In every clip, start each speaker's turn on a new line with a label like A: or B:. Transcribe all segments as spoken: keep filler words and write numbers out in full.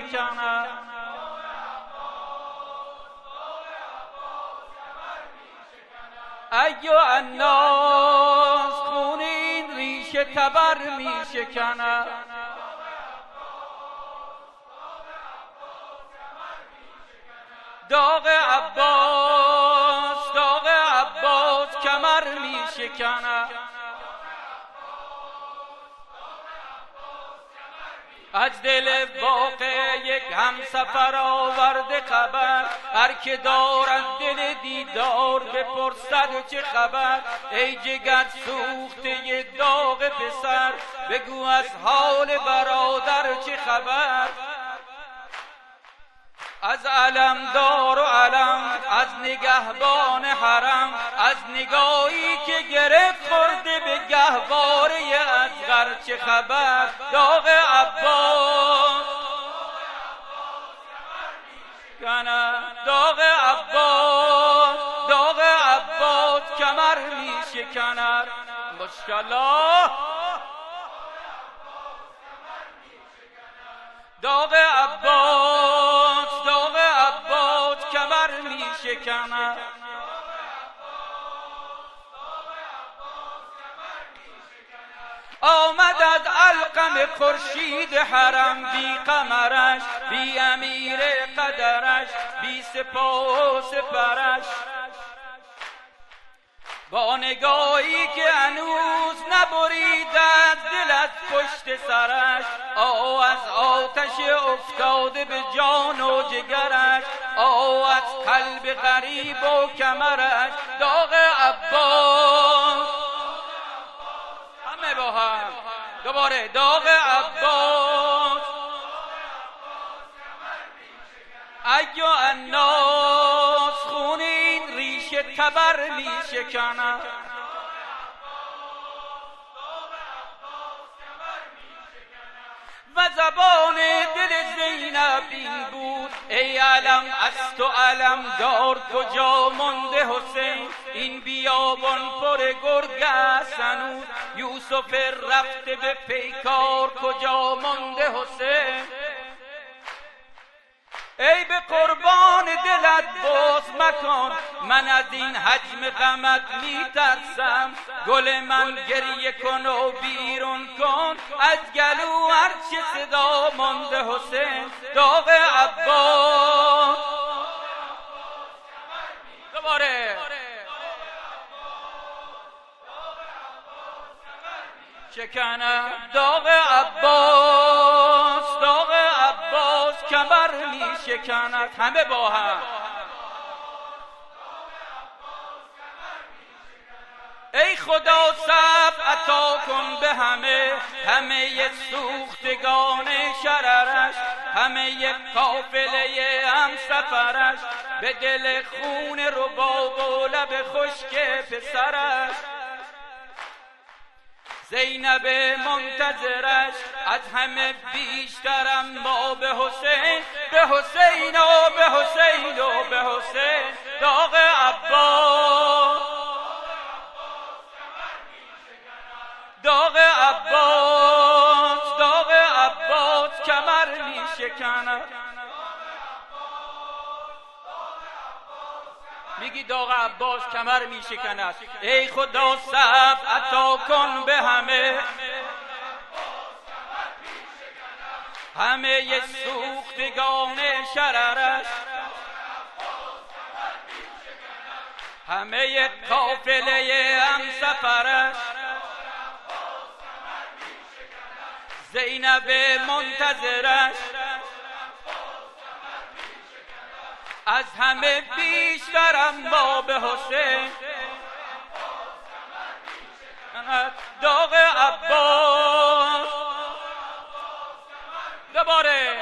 A: شکند. ایو الناس خون این ریشه تبر می شکند. داغ عباس داغ عباس کمر می شکند. از دل واقع یک همسفر آورده خبر، هر که دارد دل دیدار بپرسد چه خبر. ای جگر سوخته داغ پسر، بگو از حال برادر چه خبر. از علمدار و علم، از نگهبان حرم، از نگاهی که گرفت خورده به گهواره اصغر چه خبر. داغ عباس داغ عباس داغ عباس کمر می شکند. ماشاءالله. داغ عباس داغ عباس کمر می شکند. آمد از علقم خورشید حرم، بی قمرش بی امیر قدرش، بی سپاه و سپرش، با نگاهی که هنوز نبرید از دل از پشت سرش. آه از آتش افتاده به جان و جگرش، آه از قلب غریب و کمرش. داغ عباس همه با هم دوباره. داغ عباس ایو الناس خون این ریشه تبر می شکند. و زبان دل زینب این بود، ای علم از تو علم دار کجا مونده حسین. این بیابان پر گرگ است هنوز، یوسف رفته به پیکار کجا مونده حسین. ای به قربان دلت باز مکن، من از این حجم غمت می ترسم. گل من گریه کن و بیرون کن، از گلو هرچه صدا مانده حسین. داغ عباس دوباره. شکند. داغ عباس داغ عباس کمر می شکند. همه با هم. ای خدا صبر عطا کن به همه، همه سوختگان شررش، همه قافله هم سفرش، به دل خون رباب و لب خشک پسرش. زینب منتظرش از همه بیشترم ما به حسین، به حسین و به حسین و به حسین. داغ عباس داغ عباس داغ عباس کمر می شکند. میگی داغ عباس کمر می شکند. ای خدا صبر عطا کن به همه، همه سوختگان شررش، همه قافله هم سفرش. زینب منتظرش از همه بیشترم با به حسین. داغ عباس دوباره.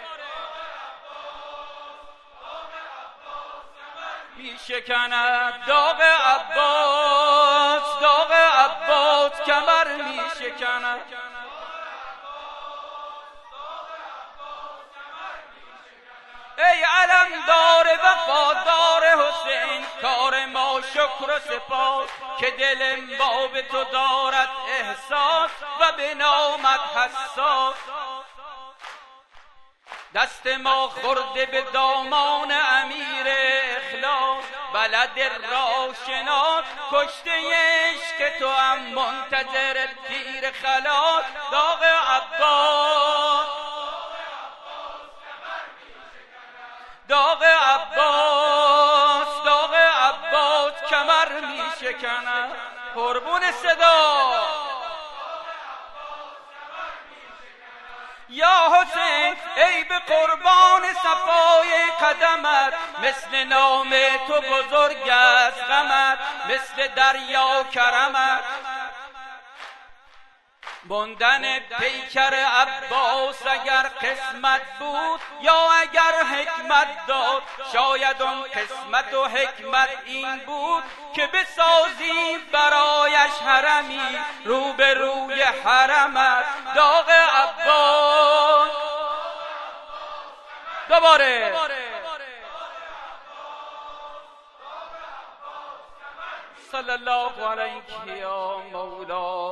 A: می شکند. داغ عباس داغ عباس کمر می شکند. ای علمدار وفادار حسین، کار ما شکر و سپاس که دل ما به تو دارد احساس و به نامت حساس. دست ما خورده به دامان امیر اخلاص، بلد راشناس، کشته عشق تو هم منتظر تیر خلاص. داغ عباس، داغ عباس، داغ عباس کمر می شکند. قربون صدا یا حسین، ای به قربان صفای قدمت، مثل نام تو بزرگ است غمت، مثل دریا کرمت. بندن پیکر عباس اگر قسمت بود یا اگر حکمت داد، شاید اون قسمت و حکمت این بود که بسازی برایش حرمی رو به روی حرمت. داغ عباس دوباره صلی الله علیه یا مولا.